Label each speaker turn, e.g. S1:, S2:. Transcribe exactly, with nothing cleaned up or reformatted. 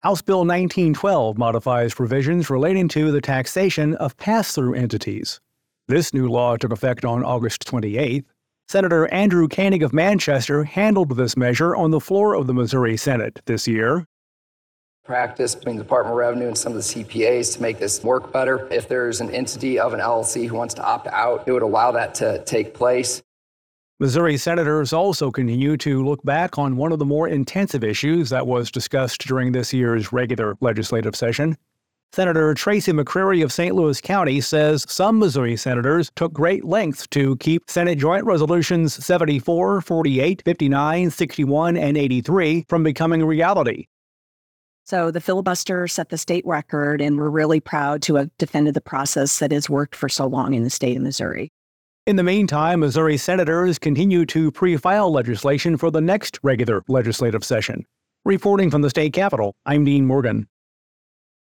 S1: House Bill nineteen twelve modifies provisions relating to the taxation of pass-through entities. This new law took effect on August twenty-eighth. Senator Andrew Koenig of Manchester handled this measure on the floor of the Missouri Senate this year.
S2: Practice between the Department of Revenue and some of the C P As to make this work better. If there's an entity of an L L C who wants to opt out, it would allow that to take place.
S1: Missouri senators also continue to look back on one of the more intensive issues that was discussed during this year's regular legislative session. Senator Tracy McCreary of Saint Louis County says some Missouri senators took great lengths to keep Senate Joint Resolutions seventy-four, forty-eight, fifty-nine, sixty-one, and eighty-three from becoming a reality.
S3: So the filibuster set the state record, and we're really proud to have defended the process that has worked for so long in the state of Missouri.
S1: In the meantime, Missouri senators continue to pre-file legislation for the next regular legislative session. Reporting from the state capitol, I'm Dean Morgan.